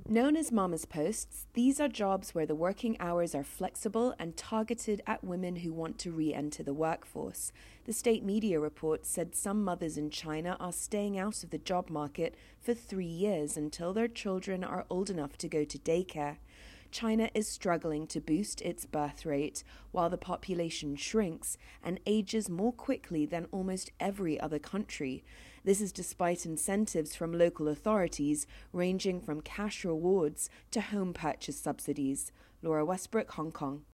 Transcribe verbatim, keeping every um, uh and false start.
Known as Mama's Posts, these are jobs where the working hours are flexible and targeted at women who want to re enter the workforce. The state media report said some mothers in China are staying out of the job market for three years until their children are old enough to go to daycare. China is struggling to boost its birth rate, while the population shrinks and ages more quickly than almost every other country. This is despite incentives from local authorities ranging from cash rewards to home purchase subsidies. Laura Westbrook, Hong Kong.